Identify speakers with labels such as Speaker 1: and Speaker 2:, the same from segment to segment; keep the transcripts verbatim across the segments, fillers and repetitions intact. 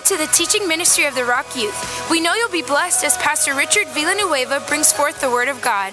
Speaker 1: to the teaching ministry of the Rock Youth. We know you'll be blessed as Pastor Richard Villanueva brings forth the Word of God.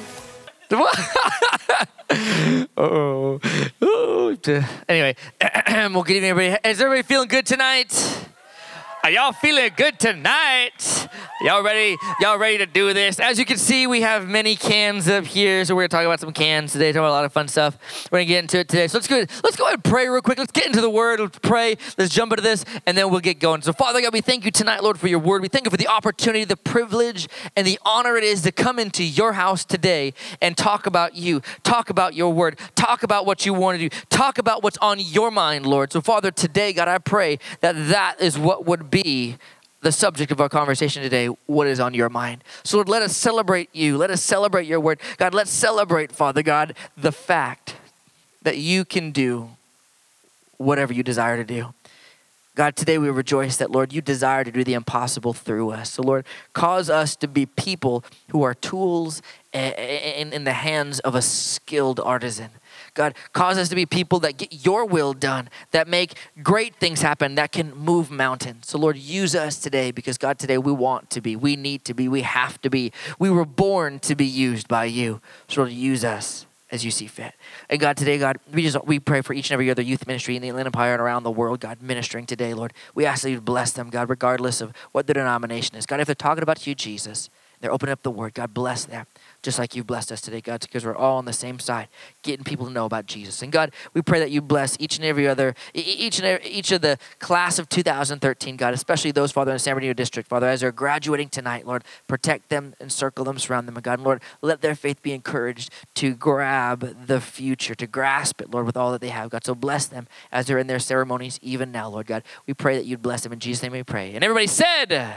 Speaker 2: oh, oh. Anyway, well, good evening, everybody. Is everybody feeling good tonight? Are y'all feeling good tonight? Y'all ready? Y'all ready to do this? As you can see, we have many cans up here, so we're gonna talk about some cans today. Talk about a lot of fun stuff. We're gonna get into it today. So let's go. Let's go ahead and pray real quick. Let's get into the Word. Let's pray. Let's jump into this, and then we'll get going. So, Father God, we thank you tonight, Lord, for your Word. We thank you for the opportunity, the privilege, and the honor it is to come into your house today and talk about you, talk about your Word, talk about what you want to do, talk about what's on your mind, Lord. So, Father, today, God, I pray that that is what would be Be the subject of our conversation today, what is on your mind. So Lord, let us celebrate you. Let us celebrate your word. God, let's celebrate, Father God, the fact that you can do whatever you desire to do. God, today we rejoice that, Lord, you desire to do the impossible through us. So, Lord, cause us to be people who are tools in, in the hands of a skilled artisan. God, cause us to be people that get your will done, that make great things happen, that can move mountains. So, Lord, use us today because, God, today we want to be, we need to be, we have to be. We were born to be used by you. So, Lord, use us as you see fit. And God, today, God, we just we pray for each and every other youth ministry in the Inland Empire and around the world, God, ministering today, Lord. We ask that you bless them, God, regardless of what their denomination is. God, if they're talking about you, Jesus, they're opening up the word, God, bless them. Just like you've blessed us today, God, because we're all on the same side, getting people to know about Jesus. And God, we pray that you bless each and every other, each and every, each of the class of two thousand thirteen, God, especially those, Father, in the San Bernardino district, Father, as they're graduating tonight, Lord, protect them, encircle them, surround them, and God, and Lord, let their faith be encouraged to grab the future, to grasp it, Lord, with all that they have, God. So bless them as they're in their ceremonies even now, Lord God. We pray that you'd bless them. In Jesus' name we pray. And everybody said,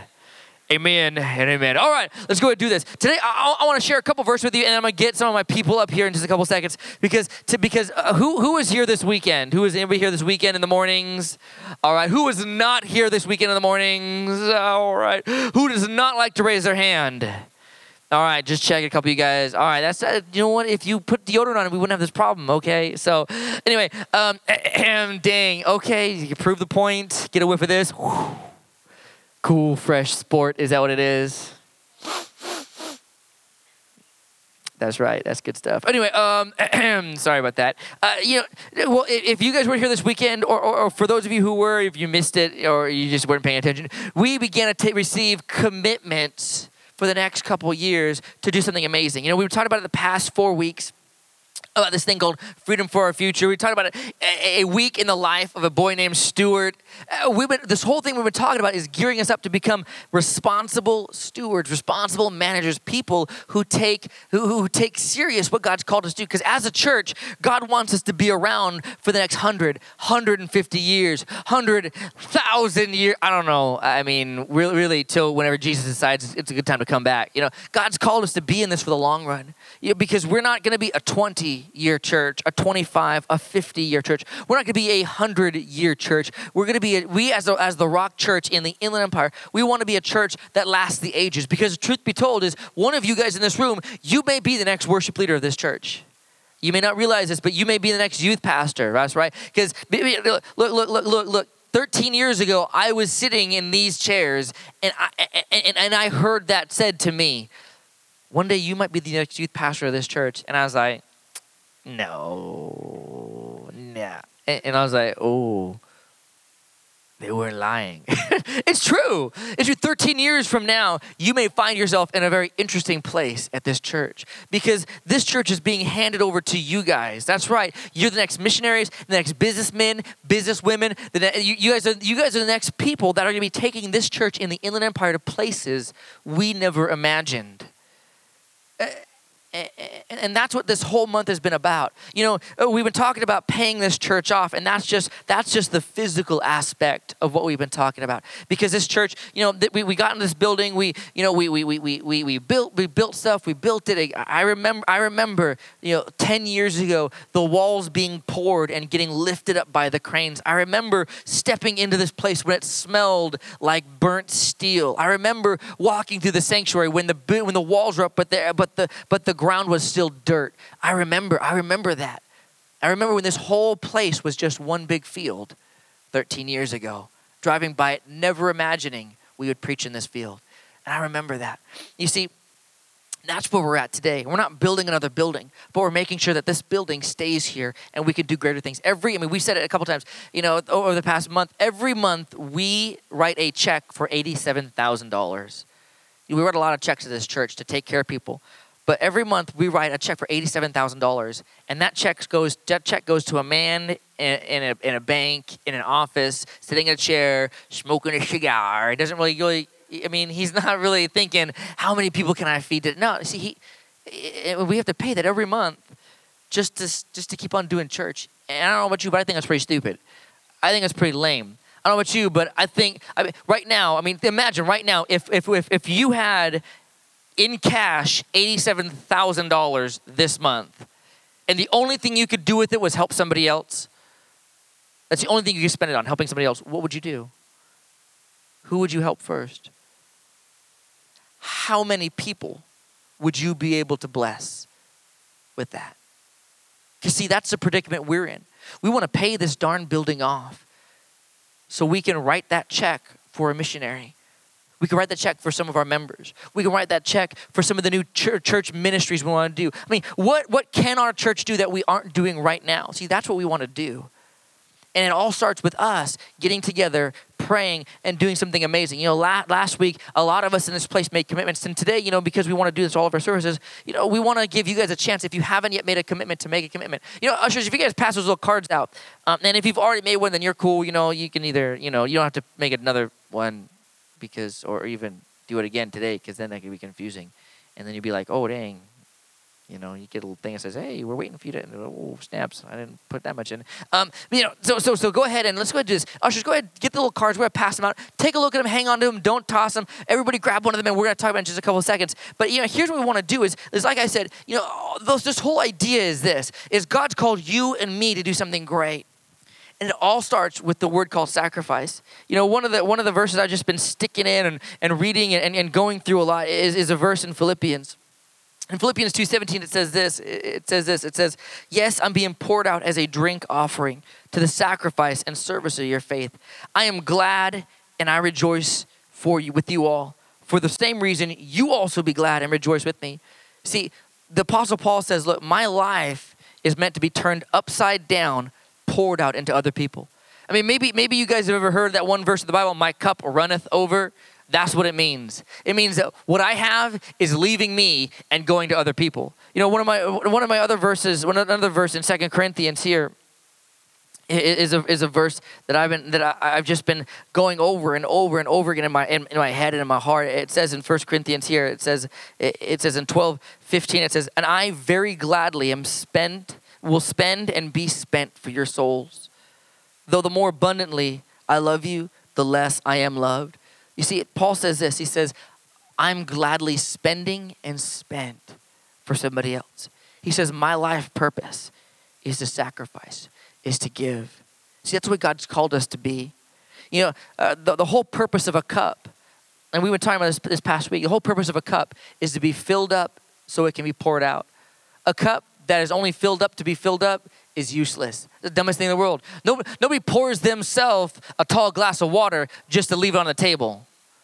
Speaker 2: amen and amen. All right, let's go ahead and do this. Today, I, I want to share a couple verses with you, and I'm going to get some of my people up here in just a couple seconds because to, because uh, who who is here this weekend? Who is anybody here this weekend in the mornings? All right, who is not here this weekend in the mornings? All right, who does not like to raise their hand? All right, just check a couple of you guys. All right, that's uh, you know what? If you put deodorant on it, we wouldn't have this problem. Okay, so anyway, um, dang. Okay, you can prove the point. Get a whiff of this. Whew. Cool, fresh sport. Is that what it is? That's right. That's good stuff. Anyway, um, sorry about that. Uh, you know, well, if you guys were here this weekend, or, or, or for those of you who were, if you missed it or you just weren't paying attention, we began to t- receive commitments for the next couple of years to do something amazing. You know, we were talking about it the past four weeks. About this thing called Freedom for Our Future. We talked about it, a, a week in the life of a boy named Stuart. Uh, we've been, this whole thing we've been talking about is gearing us up to become responsible stewards, responsible managers, people who take who, who take serious what God's called us to do. Because as a church, God wants us to be around for the next one hundred, one hundred fifty years, one hundred thousand years. I don't know. I mean, really, really, till whenever Jesus decides it's a good time to come back. You know, God's called us to be in this for the long run. You know, because we're not going to be a twenty-year church, a twenty-five, a fifty-year church. We're not going to be a one hundred-year church. We're going to be, a, we as, a, as the Rock Church in the Inland Empire, we want to be a church that lasts the ages. Because truth be told is, one of you guys in this room, you may be the next worship leader of this church. You may not realize this, but you may be the next youth pastor. That's right. Because look, look, look, look, look. thirteen years ago, I was sitting in these chairs, and I, and, and I heard that said to me, one day you might be the next youth pastor of this church. And I was like, no, nah. And, and I was like, oh, they were lying. It's true. It's true. thirteen years from now, you may find yourself in a very interesting place at this church because this church is being handed over to you guys. That's right. You're the next missionaries, the next businessmen, businesswomen. The ne- you, you, guys are, you guys are the next people that are going to be taking this church in the Inland Empire to places we never imagined. And that's what this whole month has been about. You know, we've been talking about paying this church off, and that's just that's just the physical aspect of what we've been talking about. Because this church, you know, we, we got in this building, we you know we we we we we built we built stuff, we built it. I remember I remember you know ten years ago the walls being poured and getting lifted up by the cranes. I remember stepping into this place when it smelled like burnt steel. I remember walking through the sanctuary when the when the walls were up, but the but the but the ground was still dirt. I remember, I remember that. I remember when this whole place was just one big field thirteen years ago. driving by it, never imagining we would preach in this field. And I remember that. You see, that's where we're at today. We're not building another building, but we're making sure that this building stays here and we can do greater things. Every, I mean, we said it a couple times, you know, over the past month, every month we write a check for eighty-seven thousand dollars. We write a lot of checks to this church to take care of people. But every month we write a check for eighty-seven thousand dollars, and that check goes that check goes to a man in, in a in a bank, in an office, sitting in a chair, smoking a cigar. He doesn't really really. I mean, he's not really thinking, how many people can I feed? No, see, he we have to pay that every month just to just to keep on doing church. And I don't know about you, but I think that's pretty stupid. I think it's pretty lame. I don't know about you, but I think I mean right now. I mean, imagine right now if if if, if you had in cash eighty-seven thousand dollars this month, and the only thing you could do with it was help somebody else. That's the only thing you could spend it on, helping somebody else. What would you do? Who would you help first? How many people would you be able to bless with that? Because see, that's the predicament we're in. We want to pay this darn building off so we can write that check for a missionary. We can write that check for some of our members. We can write that check for some of the new church, church ministries we want to do. I mean, what, what can our church do that we aren't doing right now? See, that's what we want to do. And it all starts with us getting together, praying, and doing something amazing. You know, la- last week, a lot of us in this place made commitments. And today, you know, because we want to do this all of our services, you know, we want to give you guys a chance, if you haven't yet made a commitment, to make a commitment. You know, ushers, if you guys pass those little cards out, um, and if you've already made one, then you're cool. You know, you can either, you know, you don't have to make another one because, or even do it again today, because then that could be confusing. And then you'd be like, oh, dang. You know, you get a little thing that says, hey, we're waiting for you to, oh, snaps, I didn't put that much in. Um, you know, so so so go ahead and let's go ahead and do this. Ushers, go ahead, get the little cards. We're going to pass them out. Take a look at them, hang on to them, don't toss them. Everybody grab one of them, and we're going to talk about it in just a couple of seconds. But, you know, here's what we want to do is, is like I said, you know, those, this whole idea is this, is God's called you and me to do something great. And it all starts with the word called sacrifice. You know, one of the one of the verses I've just been sticking in and, and reading and, and going through a lot is, is a verse in Philippians. In Philippians two seventeen, it says this. It says this. It says, yes, I'm being poured out as a drink offering to the sacrifice and service of your faith. I am glad and I rejoice for you, with you all. For the same reason, you also be glad and rejoice with me. See, the Apostle Paul says, look, my life is meant to be turned upside down, poured out into other people. I mean, maybe maybe you guys have ever heard that one verse of the Bible, my cup runneth over. That's what it means. It means that what I have is leaving me and going to other people. You know, one of my one of my other verses, one another verse in Second Corinthians here is a is a verse that I've been that I, I've just been going over and over and over again in my in, in my head and in my heart. It says in First Corinthians here, it says it, it says in twelve fifteen, it says, and I very gladly am spent will spend and be spent for your souls. Though the more abundantly I love you, the less I am loved. You see, Paul says this. He says, I'm gladly spending and spent for somebody else. He says, my life purpose is to sacrifice, is to give. See, that's what God's called us to be. You know, uh, the, the whole purpose of a cup, and we were talking about this, this past week, the whole purpose of a cup is to be filled up so it can be poured out. A cup that is only filled up to be filled up is useless. The dumbest thing in the world. Nobody, nobody pours themselves a tall glass of water just to leave it on the table.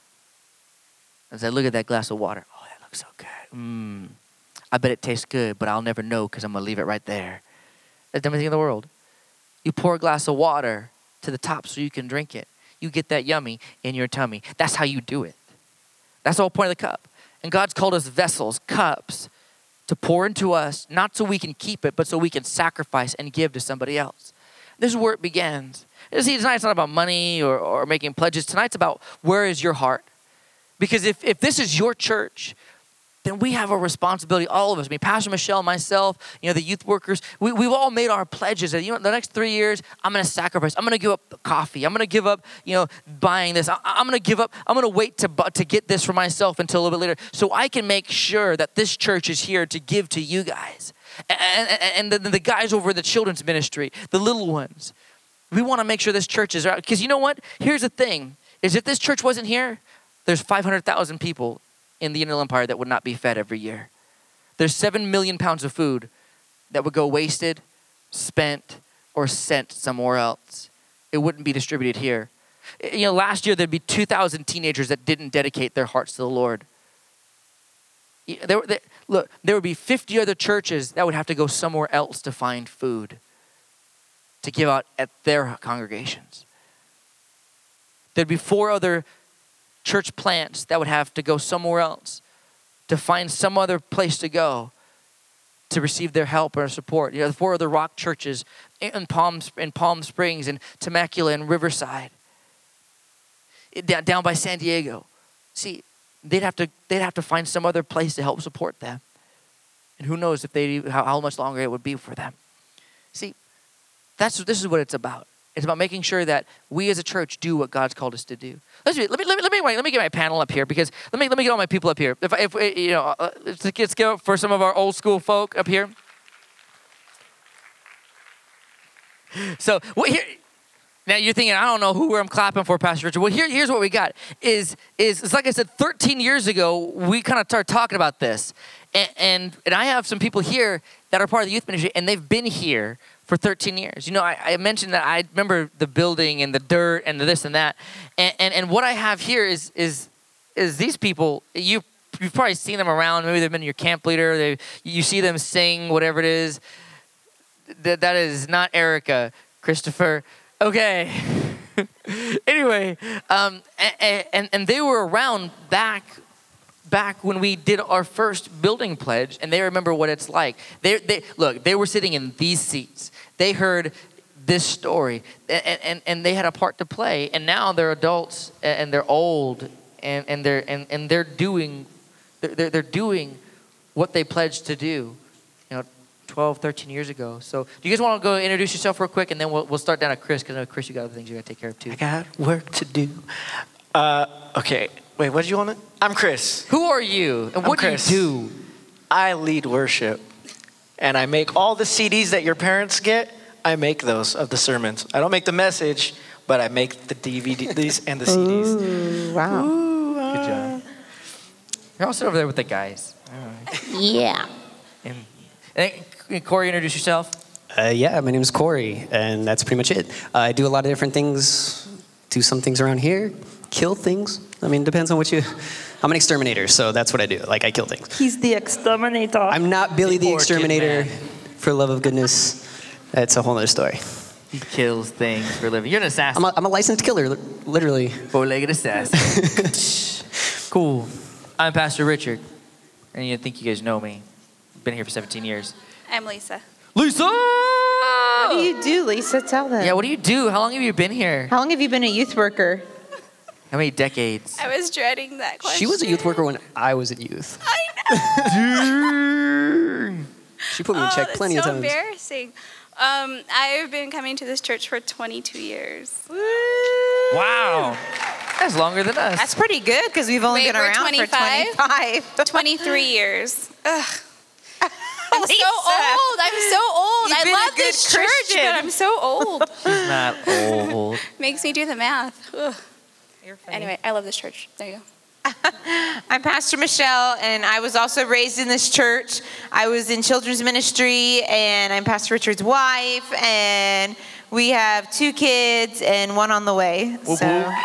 Speaker 2: As I look at that glass of water, oh, that looks so good. Mmm, I bet it tastes good, but I'll never know because I'm going to leave it right there. That's the dumbest thing in the world. You pour a glass of water to the top so you can drink it. You get that yummy in your tummy. That's how you do it. That's the whole point of the cup. And God's called us vessels, cups, to pour into us, not so we can keep it, but so we can sacrifice and give to somebody else. This is where it begins. See, tonight's not about money or, or making pledges. Tonight's about where is your heart? Because if, if this is your church, then we have a responsibility, all of us. I mean, Pastor Michelle, myself, you know, the youth workers, we, we've all made our pledges that, you know, the next three years, I'm going to sacrifice. I'm going to give up coffee. I'm going to give up, you know, buying this. I, I'm going to give up. I'm going to wait to, to get this for myself until a little bit later so I can make sure that this church is here to give to you guys. And, and, and the, the guys over the children's ministry, the little ones. We want to make sure this church is out. Because you know what? Here's the thing, is if this church wasn't here, there's five hundred thousand people in the Inland Empire that would not be fed every year. There's seven million pounds of food that would go wasted, spent, or sent somewhere else. It wouldn't be distributed here. You know, last year there'd be two thousand teenagers that didn't dedicate their hearts to the Lord. There, there, look, there would be fifty other churches that would have to go somewhere else to find food to give out at their congregations. There'd be four other church plants that would have to go somewhere else to find some other place to go to receive their help or support. You know, the four other rock churches in Palm, in Palm Springs and Temecula and Riverside, down by San Diego. See, they'd have to they'd have to find some other place to help support them, and who knows if they how, how much longer it would be for them. See, that's this is what it's about. It's about making sure that we as a church do what God's called us to do. Let's let me let me let me let me get my panel up here because let me let me get all my people up here. If if you know, uh, let's, let's go for some of our old school folk up here. So well, here. Now you're thinking, I don't know who I'm clapping for, Pastor Richard. Well, here, here's what we got. Is is it's like I said, thirteen years ago, we kind of started talking about this. And, and and I have some people here that are part of the youth ministry, and they've been here for thirteen years. You know, I, I mentioned that I remember the building and the dirt and the this and that. And and, and what I have here is is is these people, you, you've probably seen them around. Maybe they've been your camp leader. They, you see them sing, whatever it is. That, that is not Erica, Christopher. Okay. Anyway, um, and, and and they were around back back when we did our first building pledge, and they remember what it's like. They they look, they were sitting in these seats. They heard this story, and and, and they had a part to play. And now they're adults, and they're old, and, and they're and, and they're doing they're they're doing what they pledged to do. You know, twelve, thirteen years ago. So do you guys want to go introduce yourself real quick, and then we'll, we'll start down at Chris, because I know, Chris, you got other things you got to take care of too.
Speaker 3: I got work to do. Uh, okay, wait, what did you want to? I'm Chris.
Speaker 2: Who are you, and
Speaker 3: I'm
Speaker 2: what
Speaker 3: Chris.
Speaker 2: do you do?
Speaker 3: I lead worship, and I make all the C Ds that your parents get. I make those of the sermons. I don't make the message, but I make the D V Ds and the C Ds.
Speaker 4: Ooh, wow.
Speaker 3: Ooh, uh,
Speaker 2: Good job. You're all sit over there with the guys. All right.
Speaker 4: Yeah.
Speaker 2: And, and Corey, introduce yourself.
Speaker 5: Uh, yeah, my name is Corey, and that's pretty much it. Uh, I do a lot of different things, do some things around here, kill things. I mean, it depends on what you... I'm an exterminator, so that's what I do. Like, I kill things.
Speaker 4: He's the exterminator.
Speaker 5: I'm not Billy the
Speaker 2: Orchid
Speaker 5: Exterminator,
Speaker 2: man.
Speaker 5: for love of goodness. That's a whole other story.
Speaker 2: He kills things for a living. You're an assassin.
Speaker 5: I'm a, I'm a licensed killer, li- literally.
Speaker 2: Four-legged assassin. Cool. I'm Pastor Richard, and you think you guys know me. Been here for seventeen years.
Speaker 6: I'm Lisa.
Speaker 2: Lisa!
Speaker 4: What do you do, Lisa? Tell them.
Speaker 2: Yeah, what do you do? How long have you been here?
Speaker 4: How long have you been a youth worker?
Speaker 2: How many decades?
Speaker 6: I was dreading that question.
Speaker 5: She was a youth worker when I was a youth.
Speaker 6: I know.
Speaker 5: She put me in
Speaker 6: oh,
Speaker 5: check
Speaker 6: that's
Speaker 5: plenty
Speaker 6: so
Speaker 5: of times.
Speaker 6: embarrassing. Um, I've been coming to this church for twenty-two years.
Speaker 2: Wow. That's longer than us.
Speaker 4: That's pretty good because we've only
Speaker 6: Wait,
Speaker 4: been
Speaker 6: we're
Speaker 4: around
Speaker 6: twenty-five?
Speaker 4: for twenty-five.
Speaker 6: twenty-three years. Ugh. I'm so
Speaker 4: Lisa.
Speaker 6: old. I'm so old.
Speaker 4: You've
Speaker 6: I
Speaker 4: been a
Speaker 6: love
Speaker 4: good
Speaker 6: this church,
Speaker 4: Christian.
Speaker 6: but I'm so old.
Speaker 2: She's not old.
Speaker 6: Makes me do the math. Ugh.
Speaker 4: You're funny.
Speaker 6: Anyway, I love this church. There you go.
Speaker 4: I'm Pastor Michelle, and I was also raised in this church. I was in children's ministry, and I'm Pastor Richard's wife, and we have two kids and one on the way.
Speaker 2: Whoop,
Speaker 4: so,
Speaker 2: whoop.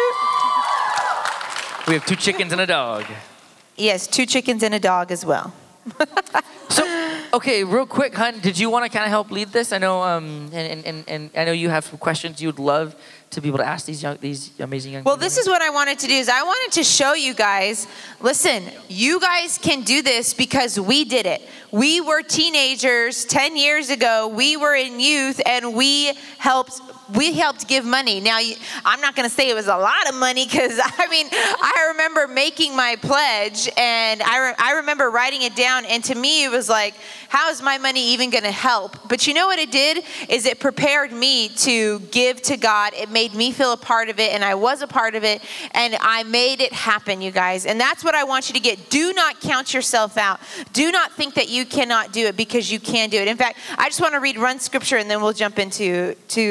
Speaker 2: We have two chickens and a dog.
Speaker 4: yes, two chickens and a dog as well.
Speaker 2: So, okay, real quick, hon, did you want to kind of help lead this? I know, um, and, and, and I know you have some questions you would love to be able to ask these young, these amazing young
Speaker 4: Well,
Speaker 2: people.
Speaker 4: this is what I wanted to do is I wanted to show you guys, listen, you guys can do this because we did it. We were teenagers ten years ago. We were in youth, and we helped we helped give money. Now, I'm not going to say it was a lot of money because, I mean, I remember making my pledge, and I, re- I remember writing it down, and to me, it was like, how is my money even going to help? But you know what it did is it prepared me to give to God. It made me feel a part of it, and I was a part of it, and I made it happen, you guys. And that's what I want you to get. Do not count yourself out. Do not think that you cannot do it, because you can do it. In fact, I just want to read one scripture, and then we'll jump into to the thing.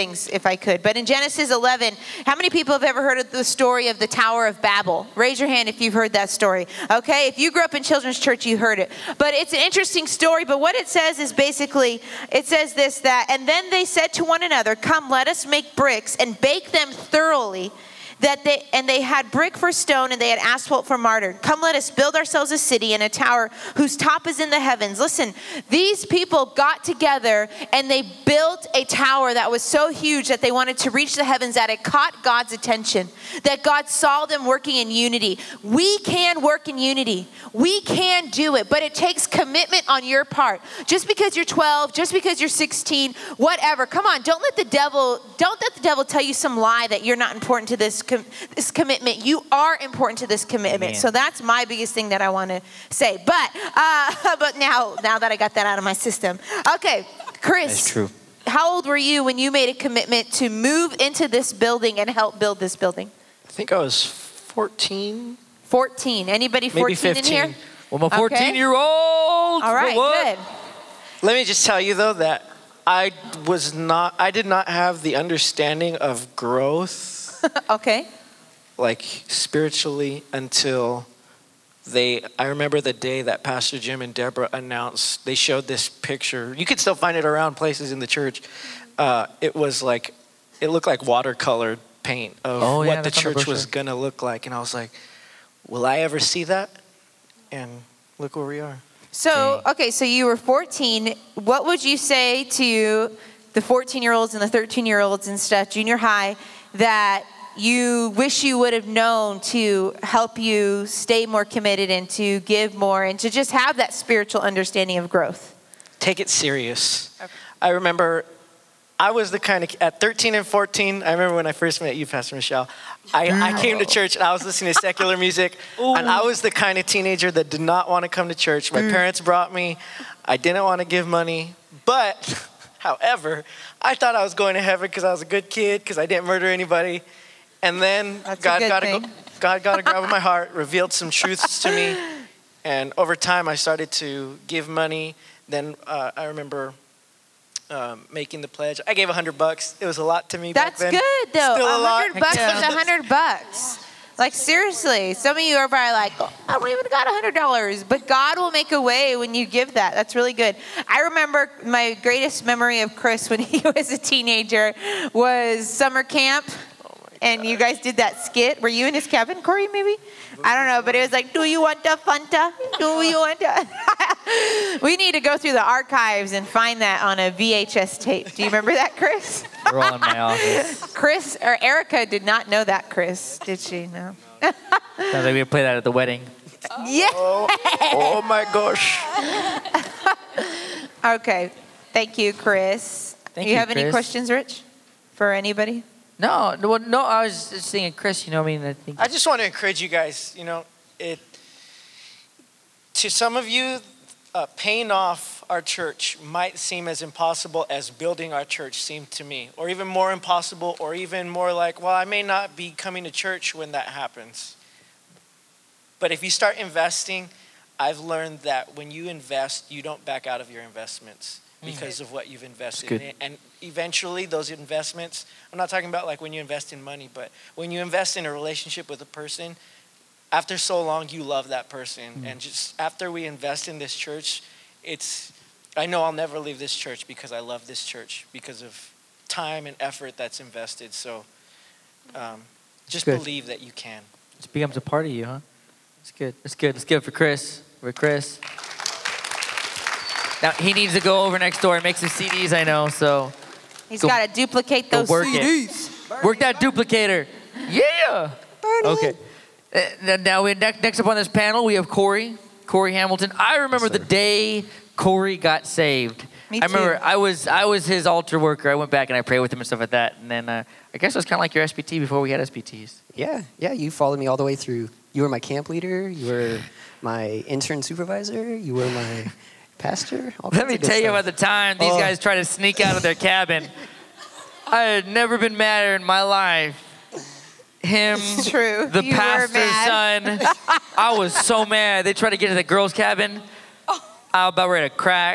Speaker 4: things if I could. But in Genesis eleven, how many people have ever heard of the story of the Tower of Babel? Raise your hand if you've heard that story. Okay, if you grew up in children's church, you heard it. But it's an interesting story. But what it says is basically, it says this, that, and then they said to one another, come, let us make bricks and bake them thoroughly. That they and they had brick for stone and they had asphalt for mortar. Come, let us build ourselves a city and a tower whose top is in the heavens. Listen, these people got together and they built a tower that was so huge that they wanted to reach the heavens, that it caught God's attention, that God saw them working in unity. We can work in unity. We can do it, but it takes commitment on your part. Just because you're twelve, just because you're sixteen, whatever. Come on, don't let the devil, don't let the devil tell you some lie that you're not important to this Com- this commitment. You are important to this commitment.
Speaker 2: Amen.
Speaker 4: So that's my biggest thing that I want to say. But uh, but now now that I got that out of my system, okay, Chris.
Speaker 3: That's true.
Speaker 4: How old were you when you made a commitment to move into this building and help build this building?
Speaker 3: I think I was fourteen.
Speaker 4: fourteen. Anybody
Speaker 3: Maybe
Speaker 4: fourteen in here?
Speaker 3: fifteen.
Speaker 2: Well, my
Speaker 4: Okay.
Speaker 2: fourteen-year-old.
Speaker 4: All right, good.
Speaker 3: Let me just tell you though that I was not. I did not have the understanding of growth.
Speaker 4: Okay.
Speaker 3: Like spiritually until they, I remember the day that Pastor Jim and Deborah announced, they showed this picture. You can still find it around places in the church. Uh, it was like, it looked like watercolored paint of
Speaker 2: Oh, yeah,
Speaker 3: what the
Speaker 2: that's on the
Speaker 3: church was
Speaker 2: brochure.
Speaker 3: gonna look like. And I was like, will I ever see that? And look where we are.
Speaker 4: So, okay, so you were fourteen. What would you say to the fourteen-year-olds and the thirteen-year-olds and stuff, junior high, that you wish you would have known to help you stay more committed and to give more and to just have that spiritual understanding of growth?
Speaker 3: Take it serious. Okay. I remember I was the kind of, at thirteen and fourteen, I remember when I first met you, Pastor Michelle, I, I came to church and I was listening to secular music, and I was the kind of teenager that did not want to come to church. My parents brought me. I didn't want to give money, but however, I thought I was going to heaven because I was a good kid, because I didn't murder anybody. And then
Speaker 4: That's a
Speaker 3: God
Speaker 4: good
Speaker 3: got a,
Speaker 4: thing.
Speaker 3: God got a grab of my heart, revealed some truths to me. And over time, I started to give money. Then uh, I remember um, making the pledge. I gave a hundred bucks. It was a lot to me
Speaker 4: That's
Speaker 3: back then.
Speaker 4: good, though.
Speaker 3: Still a
Speaker 4: A
Speaker 3: lot.
Speaker 4: hundred bucks
Speaker 3: Yeah.
Speaker 4: is a hundred bucks. Like, seriously, some of you are probably like, oh, I don't even got a hundred dollars, but God will make a way when you give that. That's really good. I remember my greatest memory of Chris when he was a teenager was summer camp. And you guys did that skit. Were you in his cabin, Corey, maybe? I don't know, but it was like, do you want a Fanta? Do you want a... We need to go through the archives and find that on a V H S tape. Do you remember that, Chris?
Speaker 2: We're all in my office.
Speaker 4: Chris, or Erica did not know that, Chris, did she? No.
Speaker 2: Sounds like we play that at the wedding.
Speaker 4: Yeah.
Speaker 3: Oh, oh my gosh.
Speaker 4: Okay. Thank you, Chris.
Speaker 2: Thank
Speaker 4: Do you
Speaker 2: you,
Speaker 4: have any
Speaker 2: Chris.
Speaker 4: questions, Rich? For anybody?
Speaker 2: No, no, no. I was just thinking, Chris. You know, what I mean, I think.
Speaker 3: I just want to encourage you guys, you know, it, to some of you, uh, paying off our church might seem as impossible as building our church seemed to me, or even more impossible, or even more like, well, I may not be coming to church when that happens. But if you start investing, I've learned that when you invest, you don't back out of your investments because of what you've invested
Speaker 2: good.
Speaker 3: in. And eventually those investments, I'm not talking about like when you invest in money, but when you invest in a relationship with a person, after so long, you love that person.
Speaker 2: Mm.
Speaker 3: And just after we invest in this church, it's, I know I'll never leave this church because I love this church because of time and effort that's invested. So um, just
Speaker 2: Good.
Speaker 3: believe that you can.
Speaker 2: It becomes a part of you, huh? It's good. It's good. It's good for Chris. For Chris. Now he needs to go over next door and make some C Ds. I know. So
Speaker 4: He's
Speaker 2: Go-
Speaker 4: got to duplicate
Speaker 2: go
Speaker 4: those
Speaker 2: work
Speaker 4: C Ds.
Speaker 2: it. Work that duplicator. Yeah. Okay. Uh, then now we next, next up on this panel we have Corey. Corey Hamilton. I remember the day Corey got saved.
Speaker 4: Me
Speaker 2: I remember
Speaker 4: too.
Speaker 2: I was I was his altar worker. I went back and I prayed with him and stuff like that. And then uh, I guess it was kind of like your S P T before we had S P Ts.
Speaker 5: Yeah, yeah, you followed me all the way through. You were my camp leader. You were my intern supervisor. You were my pastor. all
Speaker 2: Let
Speaker 5: kinds
Speaker 2: me
Speaker 5: of good
Speaker 2: tell you
Speaker 5: stuff.
Speaker 2: about the time these
Speaker 5: Oh.
Speaker 2: guys tried to sneak out of their cabin. I had never been madder in my life. Him,
Speaker 4: It's true.
Speaker 2: the
Speaker 4: You were
Speaker 2: pastor's
Speaker 4: mad.
Speaker 2: son. I was so mad. They tried to get to the girls' cabin. I was about ready to crack.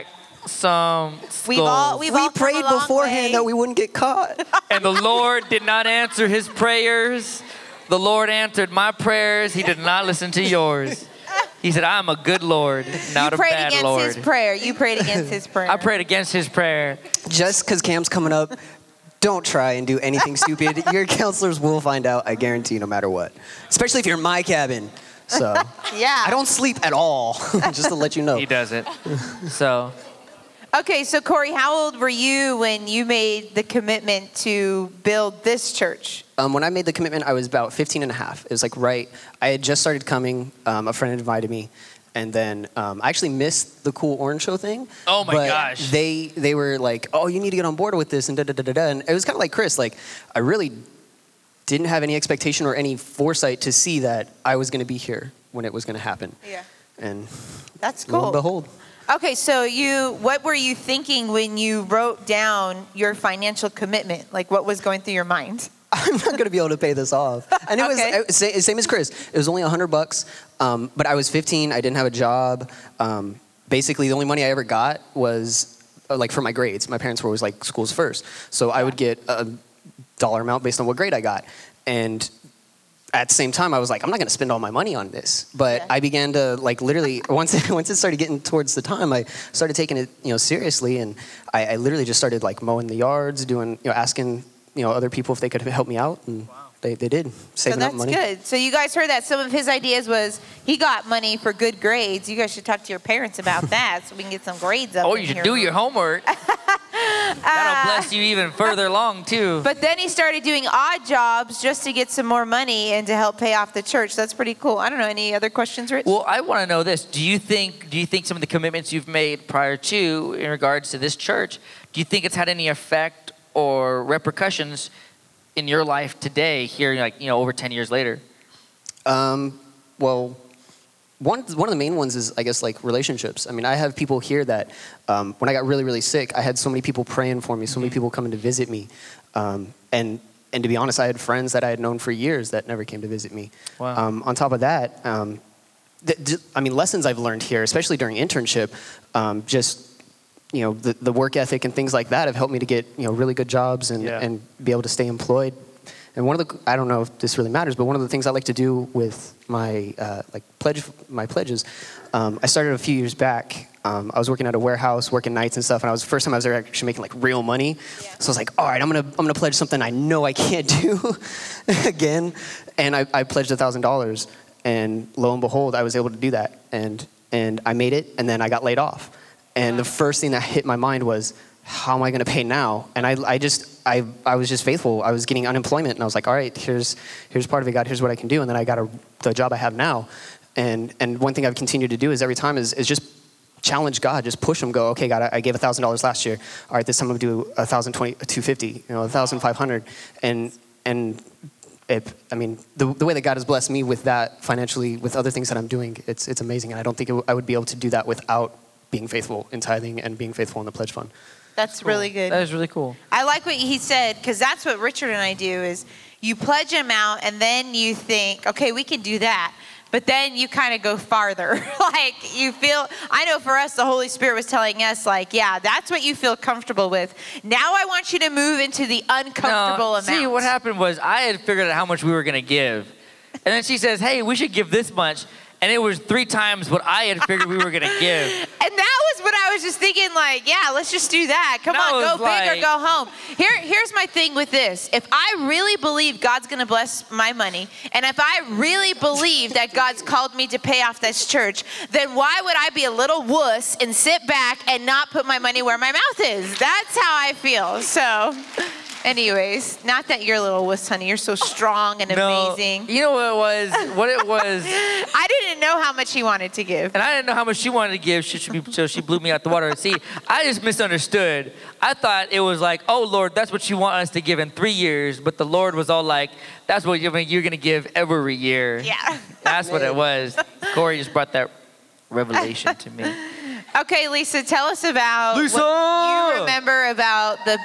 Speaker 2: some
Speaker 4: We've all
Speaker 2: skulls.
Speaker 4: we've
Speaker 5: We
Speaker 4: all come
Speaker 5: prayed
Speaker 4: a long
Speaker 5: beforehand
Speaker 4: way.
Speaker 5: that we wouldn't get caught.
Speaker 2: And the Lord did not answer his prayers. The Lord answered my prayers. He did not listen to yours. He said, I'm a good Lord, not
Speaker 4: You
Speaker 2: a
Speaker 4: prayed
Speaker 2: bad
Speaker 4: against
Speaker 2: Lord.
Speaker 4: his prayer. You prayed against his prayer.
Speaker 2: I prayed against his prayer.
Speaker 5: Just because Cam's coming up, don't try and do anything stupid. Your counselors will find out, I guarantee, no matter what. Especially if you're in my cabin. So,
Speaker 4: Yeah.
Speaker 5: I don't sleep at all, just to let you know.
Speaker 2: He doesn't. So,
Speaker 4: Okay, so Corey, how old were you when you made the commitment to build this church?
Speaker 5: Um, when I made the commitment, I was about fifteen and a half. It was like right, I had just started coming. Um, a friend invited me. And then um, I actually missed the Cool Orange Show thing.
Speaker 2: Oh my
Speaker 5: but
Speaker 2: gosh.
Speaker 5: They they were like, oh, you need to get on board with this and da da da da da. And it was kind of like Chris. Like, I really didn't have any expectation or any foresight to see that I was going to be here when it was going to happen.
Speaker 4: Yeah.
Speaker 5: And
Speaker 4: That's
Speaker 5: lo
Speaker 4: cool.
Speaker 5: and behold.
Speaker 4: Okay, so you, what were you thinking when you wrote down your financial commitment? Like, what was going through your mind?
Speaker 5: I'm not going to be able to pay this off. And it
Speaker 4: Okay.
Speaker 5: was uh, sa- same as Chris. It was only a hundred bucks. Um, but I was fifteen. I didn't have a job. Um, basically, the only money I ever got was uh, like for my grades. My parents were always like schools first, so I would get a dollar amount based on what grade I got. And at the same time, I was like, I'm not going to spend all my money on this. But
Speaker 4: Yeah.
Speaker 5: I began to like literally once it, once it started getting towards the time, I started taking it you know seriously, and I, I literally just started like mowing the yards, doing you know asking. you know, other people if they could help me out, and they, they did, saving
Speaker 4: so
Speaker 5: up
Speaker 4: that's
Speaker 5: money.
Speaker 4: good. So you guys heard that some of his ideas was he got money for good grades. You guys should talk to your parents about that so we can get some grades up
Speaker 2: oh,
Speaker 4: in
Speaker 2: you should
Speaker 4: here.
Speaker 2: do your homework. That'll bless you even further along, too.
Speaker 4: But then he started doing odd jobs just to get some more money and to help pay off the church. That's pretty cool. I don't know, any other questions, Rich?
Speaker 2: Well, I want to know this. Do you think do you think some of the commitments you've made prior to in regards to this church, do you think it's had any effect or repercussions in your life today here, like, you know, over ten years later?
Speaker 5: Um, well, one one of the main ones is, I guess, like relationships. I mean, I have people here that um, when I got really, really sick, I had so many people praying for me, so many people coming to visit me. Um, and and to be honest, I had friends that I had known for years that never came to visit me.
Speaker 2: Wow.
Speaker 5: Um, on top of that, um, th- th- I mean, lessons I've learned here, especially during internship, um, just you know, the, the work ethic and things like that have helped me to get, you know, really good jobs and,
Speaker 2: Yeah.
Speaker 5: and be able to stay employed. And one of the, I don't know if this really matters, but one of the things I like to do with my, uh, like, pledge, my pledges, um, I started a few years back. Um, I was working at a warehouse, working nights and stuff, and I was the first time I was there actually making, like, real money.
Speaker 4: Yeah.
Speaker 5: So I was like, all right, I'm gonna, I'm gonna pledge something I know I can't do again. And I, I pledged one thousand dollars, and lo and behold, I was able to do that. And, and I made it, and then I got laid off. And the first thing that hit my mind was, how am I going to pay now? And I, I just, I, I was just faithful. I was getting unemployment, and I was like, all right, here's, here's part of it, God. Here's what I can do. And then I got a, the job I have now. And, and one thing I've continued to do is every time is, is just challenge God, just push him. Go, okay, God, I, I gave a thousand dollars last year. All right, this time I'm gonna do a thousand twenty, two fifty, you know, a thousand five hundred, and and. It, I mean, the, the way that God has blessed me with that financially, with other things that I'm doing, it's it's amazing. And I don't think it w- I would be able to do that without being faithful in tithing and being faithful in the pledge fund.
Speaker 4: That's really good.
Speaker 2: That is really cool.
Speaker 4: I like what he said, because that's what Richard and I do is you pledge an amount and then you think, okay, we can do that. But then you kind of go farther. Like you feel, I know for us, the Holy Spirit was telling us like, yeah, that's what you feel comfortable with. Now I want you to move into the uncomfortable
Speaker 2: No,
Speaker 4: amount.
Speaker 2: see, what happened was I had figured out how much we were going to give. And then she says, hey, we should give this much. And it was three times what I had figured we were going to give.
Speaker 4: And that was what I was just thinking, like, yeah, let's just do that. Come
Speaker 2: That
Speaker 4: on,
Speaker 2: was
Speaker 4: go big or
Speaker 2: like-
Speaker 4: go home. Here, here's my thing with this. If I really believe God's going to bless my money, and if I really believe that God's called me to pay off this church, then why would I be a little wuss and sit back and not put my money where my mouth is? That's how I feel. So, anyways, not that you're a little wuss, honey. You're so strong and
Speaker 2: No,
Speaker 4: amazing.
Speaker 2: you know what it was? What it was,
Speaker 4: I didn't know how much he wanted to give.
Speaker 2: and I didn't know how much she wanted to give, she should be, so she blew me out the water. See, I just misunderstood. I thought it was like, oh, Lord, that's what you want us to give in three years. But the Lord was all like, that's what you're, you're going to give every year.
Speaker 4: Yeah.
Speaker 2: That's what it was. Corey just brought that revelation to me.
Speaker 4: Okay, Lisa, tell us about
Speaker 2: Lisa!
Speaker 4: what you remember about the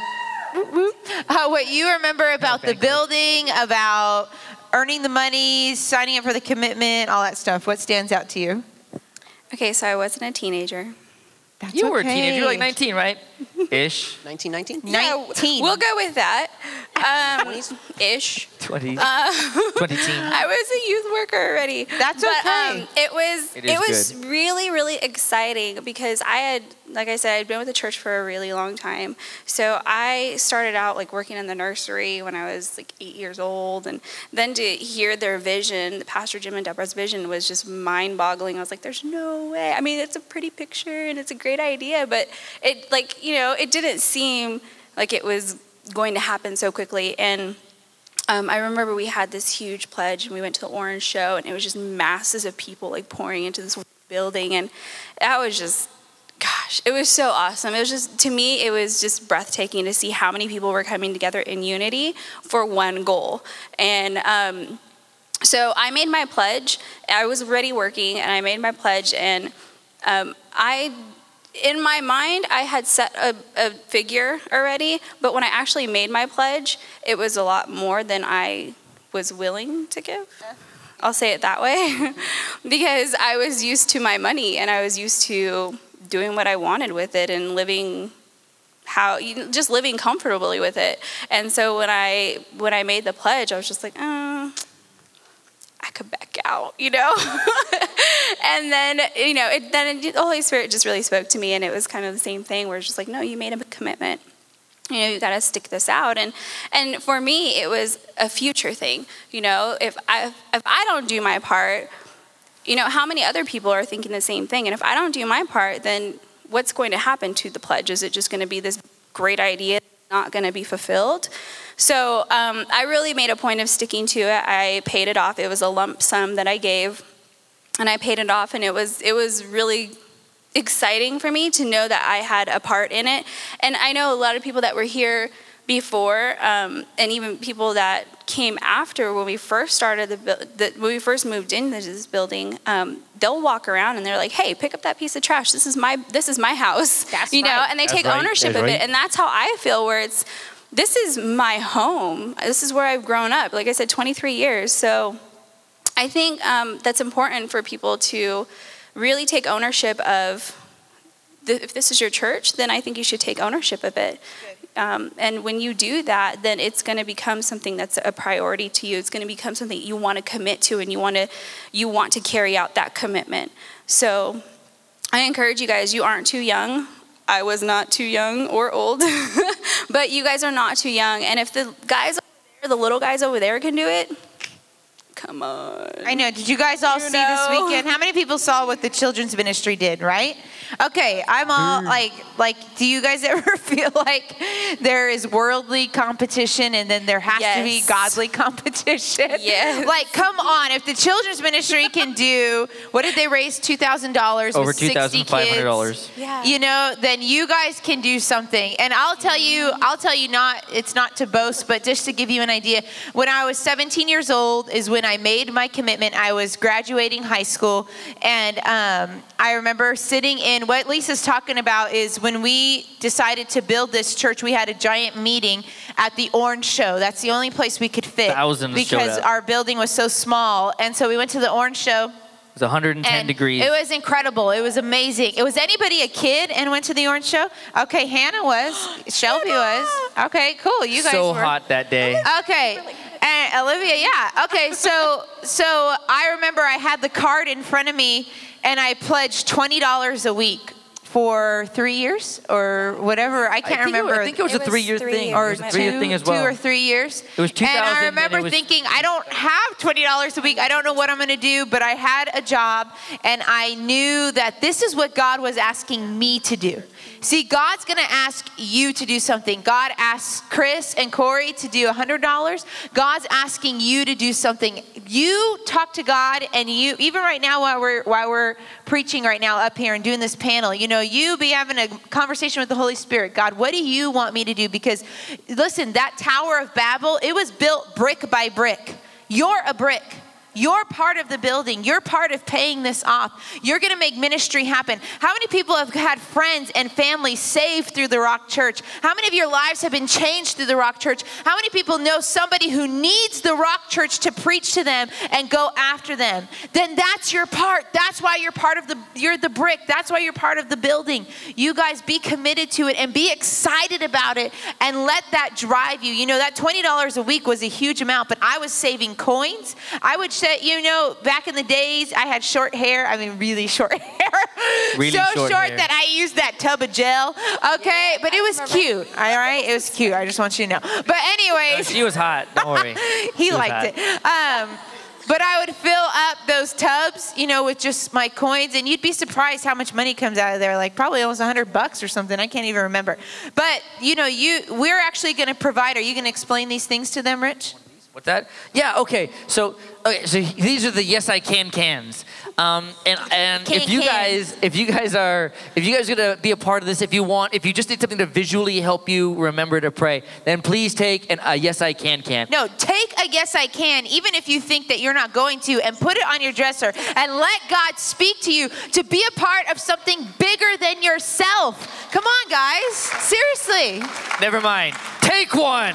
Speaker 4: uh, what you remember about the
Speaker 2: thank you.
Speaker 4: building, about earning the money, signing up for the commitment, all that stuff. What stands out to you?
Speaker 6: Okay, so I wasn't a teenager.
Speaker 4: That's
Speaker 2: You were a
Speaker 4: okay.
Speaker 2: teenager. You were like nineteen, right? Ish.
Speaker 5: nineteen nineteen?
Speaker 4: nineteen.
Speaker 6: We'll go with that. Um, ish.
Speaker 2: twenty.
Speaker 6: Uh,
Speaker 2: twenty teen.
Speaker 6: I was a youth worker already.
Speaker 4: That's
Speaker 6: but,
Speaker 4: okay.
Speaker 6: Um, it was
Speaker 2: It
Speaker 6: it,
Speaker 2: is
Speaker 6: was
Speaker 2: good.
Speaker 6: really really exciting because I had, like I said, I'd been with the church for a really long time. So I started out like working in the nursery when I was like eight years old, and then to hear their vision, Pastor Jim and Deborah's vision, was just mind-boggling. I was like, "There's no way." I mean, it's a pretty picture and it's a great idea, but it like you know it didn't seem like it was going to happen so quickly. And um, I remember we had this huge pledge and we went to the Orange Show and it was just masses of people like pouring into this building, and that was just, gosh, it was so awesome. It was just, to me, it was just breathtaking to see how many people were coming together in unity for one goal. And um, so I made my pledge. I was already working and I made my pledge, and um, I in my mind, I had set a, a figure already, but when I actually made my pledge, it was a lot more than I was willing to give. I'll say it that way. Because I was used to my money and I was used to doing what I wanted with it and living how, just living comfortably with it. And so when I when I made the pledge, I was just like, oh, I could back out, you know? And then, you know, it, then it, the Holy Spirit just really spoke to me, and it was kind of the same thing where it's just like, no, you made a commitment. You know, you got to stick this out. And and for me, it was a future thing. You know, if I if I don't do my part, you know, how many other people are thinking the same thing? And if I don't do my part, then what's going to happen to the pledge? Is it just going to be this great idea not going to be fulfilled? So um, I really made a point of sticking to it. I paid it off. It was a lump sum that I gave, and I paid it off, and it was it was really exciting for me to know that I had a part in it. And I know a lot of people that were here before, um, and even people that came after when we first started the, the when we first moved into this building. Um, they'll walk around and they're like, "Hey, pick up that piece of trash. This is my this is my house."
Speaker 4: That's
Speaker 6: you know,
Speaker 4: right.
Speaker 6: and they
Speaker 2: That's
Speaker 6: take
Speaker 2: right.
Speaker 6: ownership
Speaker 2: That's
Speaker 6: of
Speaker 2: right.
Speaker 6: it, and that's how I feel. Where it's, this is my home. This is where I've grown up. Like I said, twenty-three years. So I think um, that's important for people to really take ownership of. The, if this is your church, then I think you should take ownership of it. Um, and when you do that, then it's going to become something that's a priority to you. It's going to become something you want to commit to, and you want to you want to carry out that commitment. So I encourage you guys. You aren't too young. I was not too young or old, but you guys are not too young. And if the guys over there, the little guys over there can do it, come on.
Speaker 4: I know. Did you guys all
Speaker 6: You
Speaker 4: see
Speaker 6: know.
Speaker 4: this weekend? How many people saw what the children's ministry did, right? Okay, I'm all like, like, do you guys ever feel like there is worldly competition and then there has to be
Speaker 6: Yes.
Speaker 4: godly competition?
Speaker 6: Yes.
Speaker 4: Like, come on. If the children's ministry can do, what did they raise? two thousand dollars
Speaker 2: Over
Speaker 4: with
Speaker 2: two
Speaker 4: sixty
Speaker 2: thousand five hundred dollars.
Speaker 4: kids?
Speaker 6: Yeah.
Speaker 4: You know, then you guys can do something. And I'll tell you, I'll tell you not, it's not to boast, but just to give you an idea. When I was seventeen years old is when I made my commitment. I was graduating high school, and um, I remember sitting in, what Lisa's talking about is when we decided to build this church, we had a giant meeting at the Orange Show. That's the only place we could fit.
Speaker 2: Thousands showed
Speaker 4: because
Speaker 2: up.
Speaker 4: our building was so small. And so we went to the Orange Show.
Speaker 2: It was one hundred ten
Speaker 4: And
Speaker 2: degrees.
Speaker 4: it was incredible. It was amazing. It was anybody a kid and went to the Orange Show? Okay, Hannah was. Shelby was. Okay, cool. You guys
Speaker 2: so
Speaker 4: were.
Speaker 2: hot that day.
Speaker 4: Okay. And Olivia, yeah. Okay, so so I remember I had the card in front of me, and I pledged twenty dollars a week for three years or whatever. I can't
Speaker 2: I think
Speaker 4: remember.
Speaker 2: It, I think it was
Speaker 6: It
Speaker 2: a
Speaker 6: was
Speaker 2: three-year
Speaker 6: three
Speaker 2: thing.
Speaker 6: years.
Speaker 2: Or
Speaker 4: or
Speaker 2: it was a three-year
Speaker 4: two,
Speaker 2: thing as well.
Speaker 4: two or three years.
Speaker 2: It was two
Speaker 4: And
Speaker 2: thousand,
Speaker 4: I
Speaker 2: and
Speaker 4: remember
Speaker 2: it was-
Speaker 4: thinking, I don't have twenty dollars a week. I don't know what I'm going to do, but I had a job, and I knew that this is what God was asking me to do. See, God's going to ask you to do something. God asked Chris and Corey to do one hundred dollars. God's asking you to do something. You talk to God, and you, even right now while we're while we're preaching right now up here and doing this panel, you know, you be having a conversation with the Holy Spirit. God, what do you want me to do? Because listen, that Tower of Babel, it was built brick by brick. You're a brick. You're part of the building. You're part of paying this off. You're going to make ministry happen. How many people have had friends and family saved through the Rock Church? How many of your lives have been changed through the Rock Church? How many people know somebody who needs the Rock Church to preach to them and go after them? Then that's your part. That's why you're part of the, you're the brick. That's why you're part of the building. You guys be committed to it and be excited about it and let that drive you. You know, that twenty dollars a week was a huge amount, but I was saving coins. I would say, you know, back in the days, I had short hair. I mean, really short hair.
Speaker 2: Really
Speaker 4: so
Speaker 2: short
Speaker 4: short
Speaker 2: hair.
Speaker 4: that I used that tub of gel. Okay,
Speaker 6: Yeah,
Speaker 4: but it
Speaker 6: I
Speaker 4: was
Speaker 6: remember.
Speaker 4: cute. All right, it was cute. I just want you to know. But
Speaker 2: No,
Speaker 4: anyways,
Speaker 2: she was hot. Don't worry.
Speaker 4: he
Speaker 2: She was
Speaker 4: liked
Speaker 2: hot.
Speaker 4: it. Um, but I would fill up those tubs, you know, with just my coins, and you'd be surprised how much money comes out of there. Like probably almost a hundred bucks or something. I can't even remember. But you know, you we're actually going to provide. Are you going to explain these things to them, Rich?
Speaker 2: What's that? Yeah, okay. So, okay, so these are the Yes I Can cans. Um, and and
Speaker 4: Can,
Speaker 2: if you
Speaker 4: can.
Speaker 2: guys, if you guys are, if you guys are gonna be a part of this, if you want, if you just need something to visually help you remember to pray, then please take an, a Yes I Can can.
Speaker 4: No, take a yes I can, even if you think that you're not going to, and put it on your dresser and let God speak to you to be a part of something bigger than yourself. Come on, guys. Seriously.
Speaker 2: Never mind. Take one.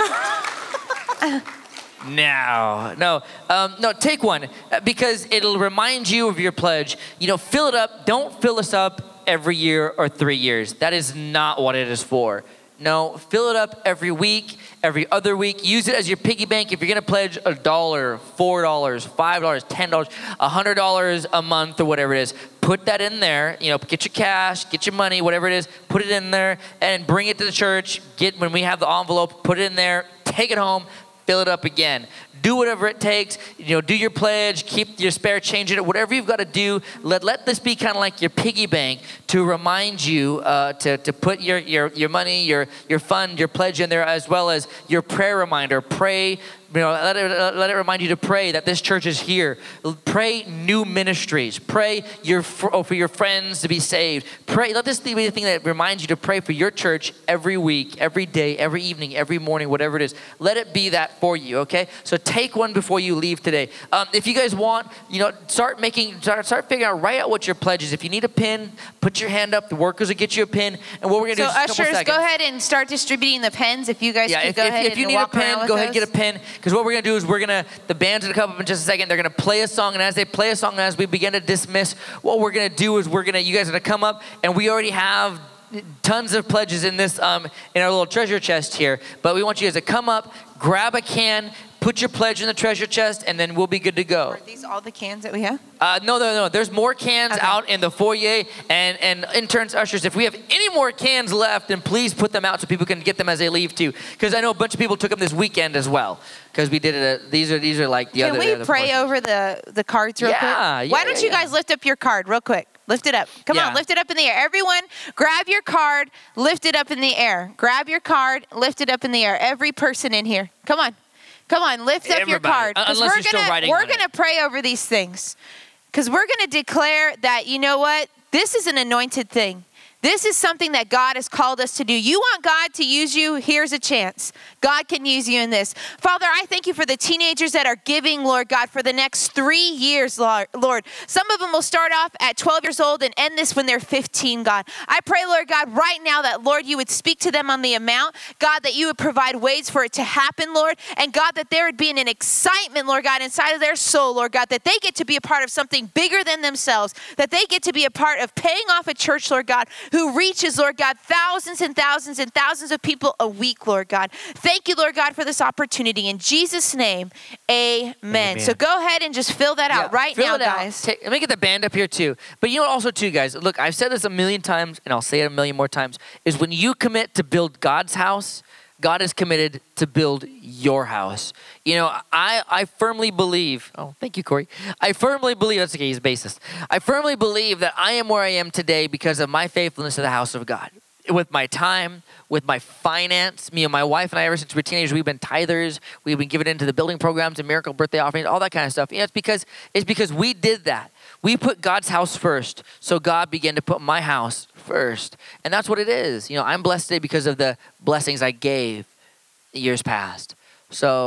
Speaker 2: No, no, um, no. Take one uh, because it'll remind you of your pledge. You know, fill it up. Don't fill us up every year or three years. That is not what it is for. No, fill it up every week, every other week. Use it as your piggy bank. If you're gonna pledge a dollar, four dollars, five dollars, ten dollars, a hundred dollars a month, or whatever it is, put that in there. You know, get your cash, get your money, whatever it is. Put it in there and bring it to the church. Get when we have the envelope, put it in there. Take it home. Fill it up again. Do whatever it takes. You know, do your pledge. Keep your spare change in it. Whatever you've got to do. Let let this be kind of like your piggy bank to remind you uh, to to put your your your money, your your fund, your pledge in there, as well as your prayer reminder. Pray. You know, let it, let it remind you to pray that this church is here. Pray new ministries. Pray your for your friends to be saved. Pray. Let this be the thing that reminds you to pray for your church every week, every day, every evening, every morning, whatever it is. Let it be that for you. Okay. So take one before you leave today. Um, if you guys want, you know, start making, start, start figuring out, write out what your pledge is. If you need a pin, put your hand up. The workers will get you a pin. And what we're gonna
Speaker 4: So
Speaker 2: do is just a couple
Speaker 4: ushers,
Speaker 2: seconds.
Speaker 4: go ahead and start distributing the pens. If you guys
Speaker 2: Yeah,
Speaker 4: could
Speaker 2: if,
Speaker 4: go
Speaker 2: if,
Speaker 4: ahead
Speaker 2: if you
Speaker 4: and
Speaker 2: need a
Speaker 4: walk around
Speaker 2: pen,
Speaker 4: with
Speaker 2: go ahead and
Speaker 4: those.
Speaker 2: get a pen. Because what we're going to do is we're going to, the band's going to come up in just a second. They're going to play a song. And as they play a song, and as we begin to dismiss, what we're going to do is we're going to, you guys are going to come up. And we already have tons of pledges in this, um, in our little treasure chest here. But we want you guys to come up, grab a can, put your pledge in the treasure chest, and then we'll be good to go.
Speaker 4: Are these all the cans that we have?
Speaker 2: Uh, no, no, no. There's more cans
Speaker 4: Okay.
Speaker 2: out in the foyer, and, and interns, ushers, if we have any more cans left, then please put them out so people can get them as they leave too. Because I know a bunch of people took them this weekend as well. Because we did it. At, these are these are like the
Speaker 4: Can
Speaker 2: other.
Speaker 4: we
Speaker 2: the other
Speaker 4: pray
Speaker 2: portions.
Speaker 4: over the, the cards real
Speaker 2: Yeah,
Speaker 4: quick?
Speaker 2: yeah,
Speaker 4: Why don't
Speaker 2: yeah,
Speaker 4: you
Speaker 2: yeah.
Speaker 4: guys lift up your card real quick? Lift it up. Come
Speaker 2: Yeah.
Speaker 4: on, lift it up in the air. Everyone, grab your card, lift it up in the air. Grab your card, lift it up in the air. Every person in here. Come on. Come on, lift up your
Speaker 2: Everybody.
Speaker 4: card.
Speaker 2: Un-
Speaker 4: 'Cause
Speaker 2: unless
Speaker 4: we're
Speaker 2: you're still
Speaker 4: gonna,
Speaker 2: writing
Speaker 4: We're
Speaker 2: on it.
Speaker 4: going to pray over these things. Because we're going to declare that, you know what? This is an anointed thing. This is something that God has called us to do. You want God to use you? Here's a chance. God can use you in this. Father, I thank you for the teenagers that are giving, Lord God, for the next three years, Lord. Some of them will start off at twelve years old and end this when they're fifteen, God. I pray, Lord God, right now that, Lord, you would speak to them on the amount. God, that you would provide ways for it to happen, Lord. And God, that there would be an excitement, Lord God, inside of their soul, Lord God, that they get to be a part of something bigger than themselves, that they get to be a part of paying off a church, Lord God, who reaches, Lord God, thousands and thousands and thousands of people a week, Lord God. Thank you, Lord God, for this opportunity. In Jesus' name, amen.
Speaker 2: Amen.
Speaker 4: So go ahead and just fill that out
Speaker 2: Yeah,
Speaker 4: right
Speaker 2: fill
Speaker 4: now,
Speaker 2: it out.
Speaker 4: guys.
Speaker 2: Take, let me get the band up here too. But you know what also too, guys, look, I've said this a million times and I'll say it a million more times, is when you commit to build God's house, God is committed to build your house. You know, I, I firmly believe, oh, thank you, Corey. I firmly believe, that's okay, he's a bassist. I firmly believe that I am where I am today because of my faithfulness to the house of God. With my time, with my finance, me and my wife and I, ever since we were teenagers, we've been tithers. We've been given into the building programs and miracle birthday offerings, all that kind of stuff. You know, it's because, it's because we did that. We put God's house first, so God began to put my house first. And that's what it is. You know, I'm blessed today because of the blessings I gave years past. So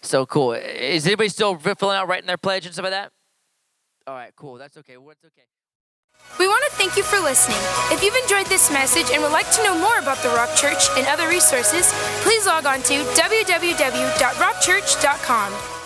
Speaker 2: So cool. Is anybody still filling out, writing their pledge and stuff like that? All right, cool. That's okay. What's okay?
Speaker 1: We want to thank you for listening. If you've enjoyed this message and would like to know more about the Rock Church and other resources, please log on to w w w dot rock church dot com.